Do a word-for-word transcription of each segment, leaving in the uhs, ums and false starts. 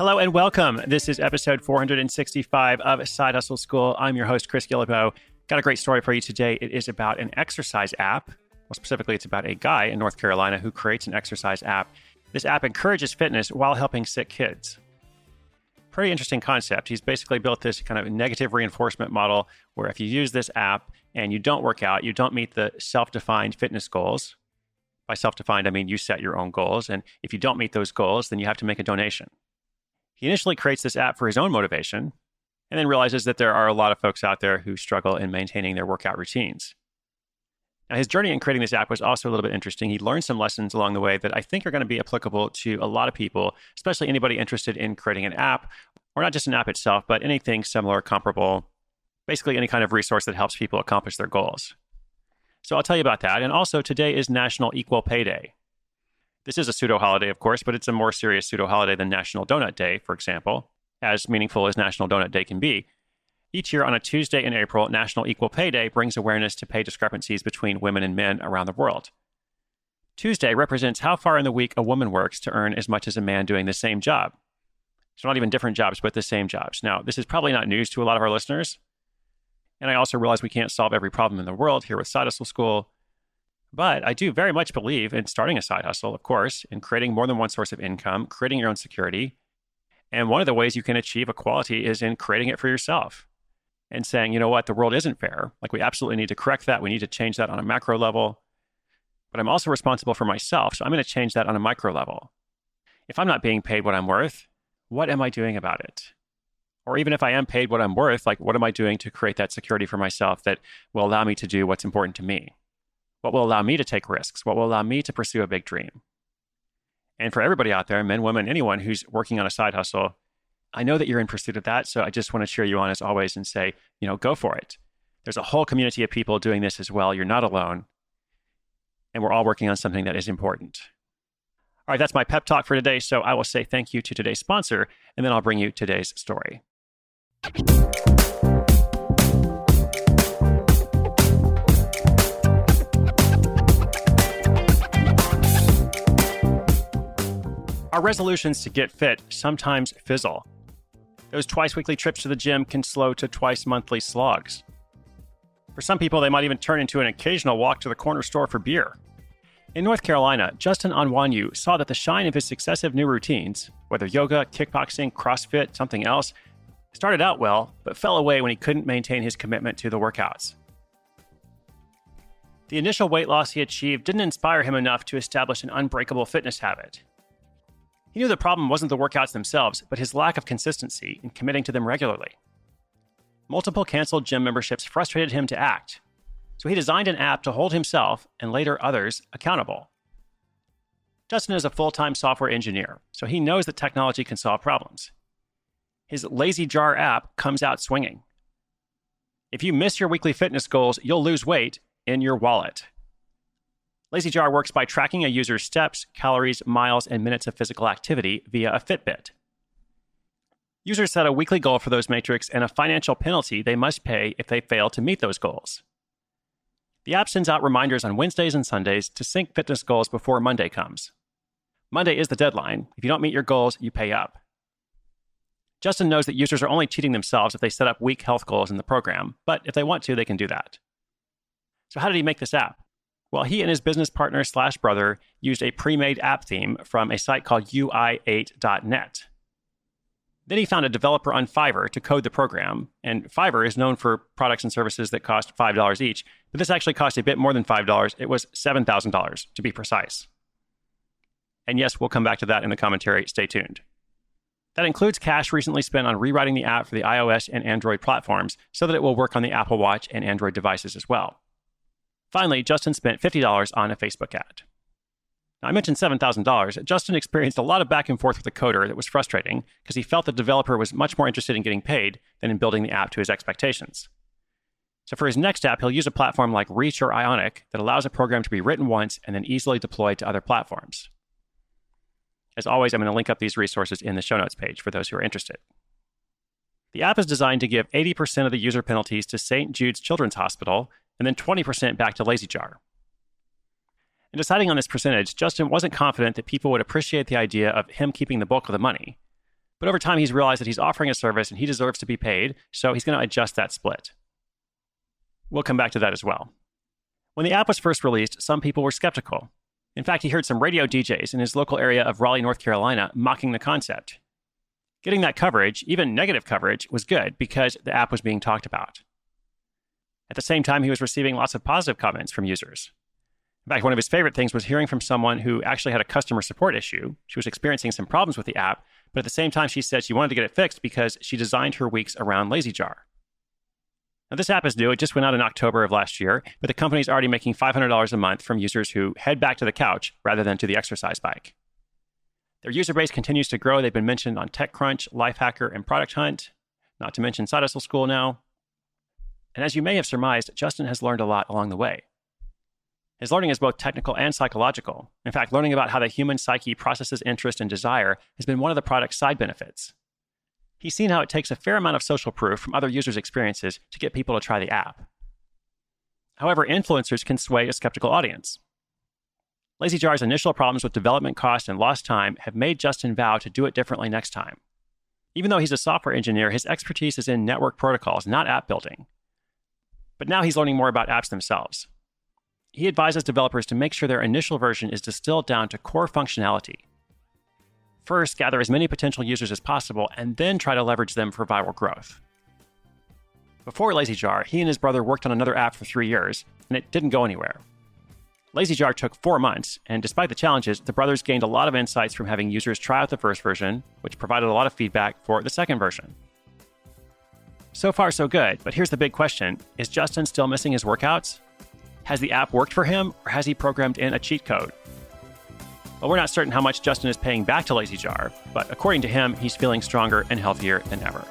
Hello and welcome. This is episode four hundred sixty-five of Side Hustle School. I'm your host, Chris Guillebeau. Got a great story for you today. It is about an exercise app. Well, specifically, it's about a guy in North Carolina who creates an exercise app. This app encourages fitness while helping sick kids. Pretty interesting concept. He's basically built this kind of negative reinforcement model where if you use this app and you don't work out, you don't meet the self-defined fitness goals. By self-defined, I mean you set your own goals. And if you don't meet those goals, then you have to make a donation. He initially creates this app for his own motivation and then realizes that there are a lot of folks out there who struggle in maintaining their workout routines. Now, his journey in creating this app was also a little bit interesting. He learned some lessons along the way that I think are going to be applicable to a lot of people, especially anybody interested in creating an app, or not just an app itself, but anything similar, comparable, basically any kind of resource that helps people accomplish their goals. So I'll tell you about that. And also, today is National Equal Pay Day. This is a pseudo-holiday, of course, but it's a more serious pseudo-holiday than National Donut Day, for example, as meaningful as National Donut Day can be. Each year on a Tuesday in April, National Equal Pay Day brings awareness to pay discrepancies between women and men around the world. Tuesday represents how far in the week a woman works to earn as much as a man doing the same job. So not even different jobs, but the same jobs. Now, this is probably not news to a lot of our listeners. And I also realize we can't solve every problem in the world here with Side Hustle School. But I do very much believe in starting a side hustle, of course, in creating more than one source of income, creating your own security. And one of the ways you can achieve equality is in creating it for yourself and saying, you know what, the world isn't fair. Like, we absolutely need to correct that. We need to change that on a macro level. But I'm also responsible for myself, so I'm going to change that on a micro level. If I'm not being paid what I'm worth, what am I doing about it? Or even if I am paid what I'm worth, like, what am I doing to create that security for myself that will allow me to do what's important to me? What will allow me to take risks? What will allow me to pursue a big dream? And for everybody out there, men, women, anyone who's working on a side hustle, I know that you're in pursuit of that. So I just want to cheer you on as always and say, you know, go for it. There's a whole community of people doing this as well. You're not alone. And we're all working on something that is important. All right, that's my pep talk for today. So I will say thank you to today's sponsor, and then I'll bring you today's story. Our resolutions to get fit sometimes fizzle. Those twice weekly trips to the gym can slow to twice monthly slogs. For some people, they might even turn into an occasional walk to the corner store for beer. In North Carolina, Justin Onwanyu saw that the shine of his successive new routines, whether yoga, kickboxing, CrossFit, something else, started out well, but fell away when he couldn't maintain his commitment to the workouts. The initial weight loss he achieved didn't inspire him enough to establish an unbreakable fitness habit. He knew the problem wasn't the workouts themselves, but his lack of consistency in committing to them regularly. Multiple canceled gym memberships frustrated him to act, so he designed an app to hold himself and later others accountable. Justin is a full-time software engineer, so he knows that technology can solve problems. His Lazy Jar app comes out swinging. If you miss your weekly fitness goals, you'll lose weight in your wallet. Lazy Jar works by tracking a user's steps, calories, miles, and minutes of physical activity via a Fitbit. Users set a weekly goal for those metrics and a financial penalty they must pay if they fail to meet those goals. The app sends out reminders on Wednesdays and Sundays to sync fitness goals before Monday comes. Monday is the deadline. If you don't meet your goals, you pay up. Justin knows that users are only cheating themselves if they set up weak health goals in the program, but if they want to, they can do that. So how did he make this app? Well, he and his business partner slash brother used a pre-made app theme from a site called U I eight dot net. Then he found a developer on Fiverr to code the program, and Fiverr is known for products and services that cost five dollars each, but this actually cost a bit more than five dollars. It was seven thousand dollars, to be precise. And yes, we'll come back to that in the commentary. Stay tuned. That includes cash recently spent on rewriting the app for the iOS and Android platforms so that it will work on the Apple Watch and Android devices as well. Finally, Justin spent fifty dollars on a Facebook ad. Now, I mentioned seven thousand dollars. Justin experienced a lot of back and forth with the coder that was frustrating because he felt the developer was much more interested in getting paid than in building the app to his expectations. So for his next app, he'll use a platform like Reach or Ionic that allows a program to be written once and then easily deployed to other platforms. As always, I'm going to link up these resources in the show notes page for those who are interested. The app is designed to give eighty percent of the user penalties to Saint Jude's Children's Hospital and then twenty percent back to Lazy Jar. In deciding on this percentage, Justin wasn't confident that people would appreciate the idea of him keeping the bulk of the money. But over time, he's realized that he's offering a service and he deserves to be paid, so he's going to adjust that split. We'll come back to that as well. When the app was first released, some people were skeptical. In fact, he heard some radio D Js in his local area of Raleigh, North Carolina, mocking the concept. Getting that coverage, even negative coverage, was good because the app was being talked about. At the same time, he was receiving lots of positive comments from users. In fact, one of his favorite things was hearing from someone who actually had a customer support issue. She was experiencing some problems with the app, but at the same time, she said she wanted to get it fixed because she designed her weeks around LazyJar. Now, this app is new. It just went out in October of last year, but the company's already making five hundred dollars a month from users who head back to the couch rather than to the exercise bike. Their user base continues to grow. They've been mentioned on TechCrunch, Lifehacker, and Product Hunt, not to mention Side Hustle School now. And as you may have surmised, Justin has learned a lot along the way. His learning is both technical and psychological. In fact, learning about how the human psyche processes interest and desire has been one of the product's side benefits. He's seen how it takes a fair amount of social proof from other users' experiences to get people to try the app. However, influencers can sway a skeptical audience. LazyJar's initial problems with development cost and lost time have made Justin vow to do it differently next time. Even though he's a software engineer, his expertise is in network protocols, not app building. But now he's learning more about apps themselves. He advises developers to make sure their initial version is distilled down to core functionality. First, gather as many potential users as possible, and then try to leverage them for viral growth. Before LazyJar, he and his brother worked on another app for three years, and it didn't go anywhere. LazyJar took four months, and despite the challenges, the brothers gained a lot of insights from having users try out the first version, which provided a lot of feedback for the second version. So far, so good, but here's the big question. Is Justin still missing his workouts? Has the app worked for him, or has he programmed in a cheat code? Well, we're not certain how much Justin is paying back to LazyJar, but according to him, he's feeling stronger and healthier than ever.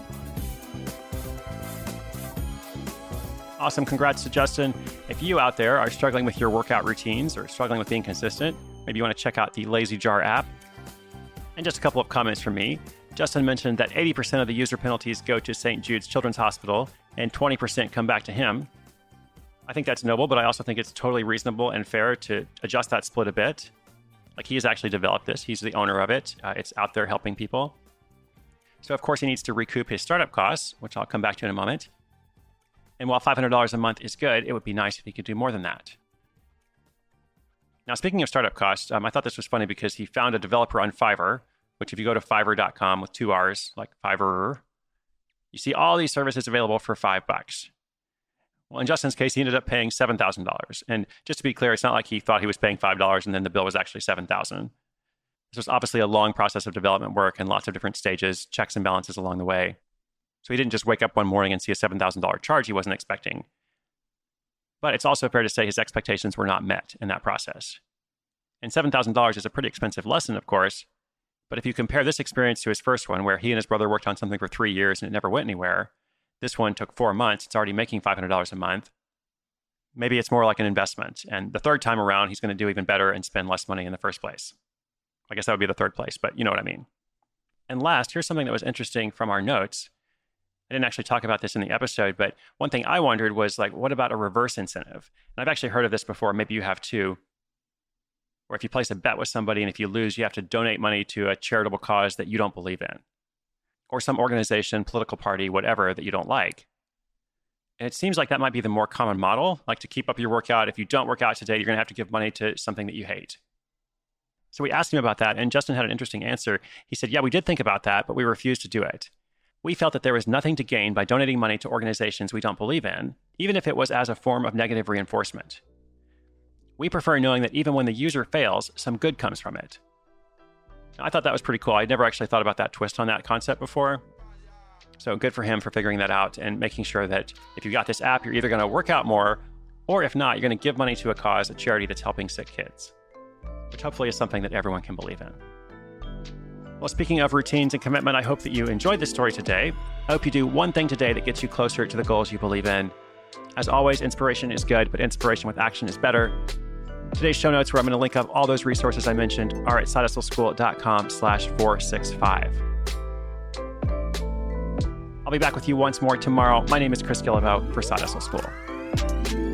Awesome. Congrats to Justin. If you out there are struggling with your workout routines or struggling with being consistent, maybe you want to check out the LazyJar app. And just a couple of comments from me. Justin mentioned that eighty percent of the user penalties go to Saint Jude's Children's Hospital and twenty percent come back to him. I think that's noble, but I also think it's totally reasonable and fair to adjust that split a bit. Like, he has actually developed this. He's the owner of it. Uh, it's out there helping people. So, of course, he needs to recoup his startup costs, which I'll come back to in a moment. And while five hundred dollars a month is good, it would be nice if he could do more than that. Now, speaking of startup costs, um, I thought this was funny because he found a developer on Fiverr, which if you go to fiverr dot com with two R's, like Fiverr, you see all these services available for five bucks. Well, in Justin's case, he ended up paying seven thousand dollars. And just to be clear, it's not like he thought he was paying five dollars and then the bill was actually seven thousand dollars. This was obviously a long process of development work and lots of different stages, checks and balances along the way. So he didn't just wake up one morning and see a seven thousand dollars charge he wasn't expecting. But it's also fair to say his expectations were not met in that process. And seven thousand dollars is a pretty expensive lesson, of course. But if you compare this experience to his first one, where he and his brother worked on something for three years and it never went anywhere, this one took four months. It's already making five hundred dollars a month. Maybe it's more like an investment. And the third time around, he's going to do even better and spend less money in the first place. I guess that would be the third place, but you know what I mean. And last, here's something that was interesting from our notes. I didn't actually talk about this in the episode, but one thing I wondered was, like, what about a reverse incentive? And I've actually heard of this before. Maybe you have too. Or if you place a bet with somebody and if you lose, you have to donate money to a charitable cause that you don't believe in, or some organization, political party, whatever, that you don't like. And it seems like that might be the more common model, like to keep up your workout. If you don't work out today, you're going to have to give money to something that you hate. So we asked him about that, and Justin had an interesting answer. He said, yeah, we did think about that, but we refused to do it. We felt that there was nothing to gain by donating money to organizations we don't believe in, even if it was as a form of negative reinforcement. We prefer knowing that even when the user fails, some good comes from it. I thought that was pretty cool. I'd never actually thought about that twist on that concept before. So good for him for figuring that out and making sure that if you got this app, you're either going to work out more, or if not, you're going to give money to a cause, a charity that's helping sick kids, which hopefully is something that everyone can believe in. Well, speaking of routines and commitment, I hope that you enjoyed this story today. I hope you do one thing today that gets you closer to the goals you believe in. As always, inspiration is good, but inspiration with action is better. Today's show notes, where I'm going to link up all those resources I mentioned, are at sidehustleschool.com slash 465. I'll be back with you once more tomorrow. My name is Chris Guillebeau for Side Hustle School.